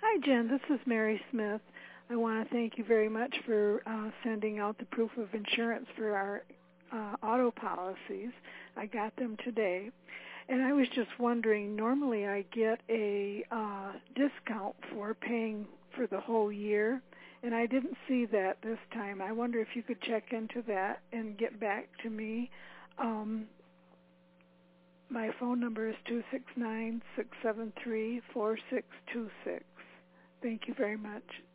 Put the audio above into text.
Hi, Jen. This is Mary Smith. I want to thank you very much for sending out the proof of insurance for our auto policies. I got them today. And I was just wondering, normally I get a discount for paying for the whole year, and I didn't see that this time. I wonder if you could check into that and get back to me. My phone number is 269-673-4626. Thank you very much.